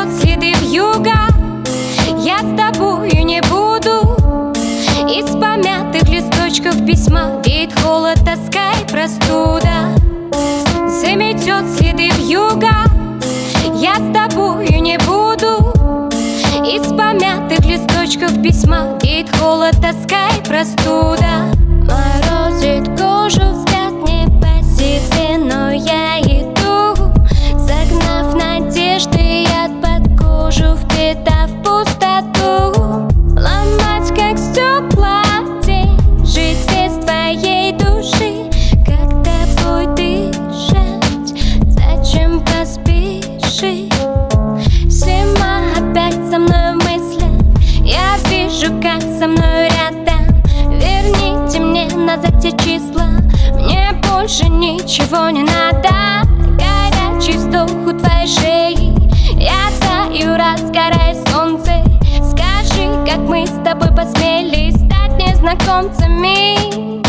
заметет следы вьюга. Я с тобою не буду. Из помятых листочков письма веет холод, тоска и простуда. Заметет следы вьюга. Я с тобою не буду. Из помятых листочков письма веет холод, тоска и простуда. Морозит кожу, взгляд не по себе, но я иду, загнав надежды яд под кожу, впитав пустоту. Ломать как стекла тень, жить без твоей души, как тобой дышать, зачем поспешить? Зима опять со мной в мыслях, я вижу, как со мной рядом. Верните мне назад те числа, мне больше ничего не надо. Горячий вздох у твоей шеи, я таю, разгорая солнце. Скажи, как мы с тобой посмели стать незнакомцами.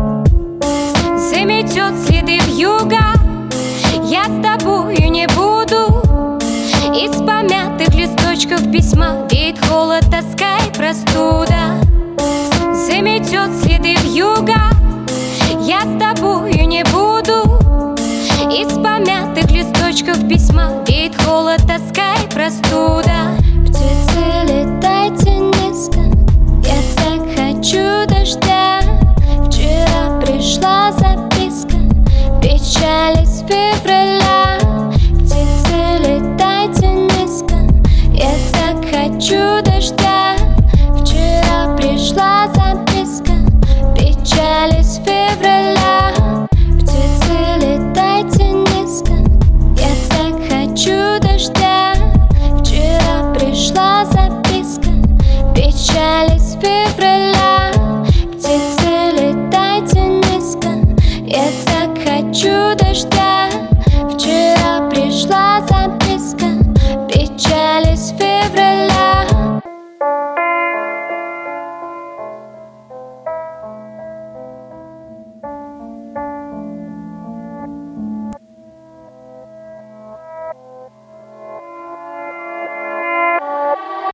Заметет следы вьюга. Я с тобою не буду. Из помятых листочков письма веет холод, тоска и простуда. Заметет следы вьюга. Я с тобою не буду. Из помятых листочков письма веет холод, тоска и простуда. Птицы, летайте низко, я так хочу дождя. Вчера пришла записка, печаль из февраля. Птицы, летайте низко, я так хочу дождя. Вчера пришла записка, печаль из февраля. Птицы, летайте низко, я так хочу дождя. Вчера пришла записка, печаль из февраля. Птицы, летайте низко, я так хочу дождя.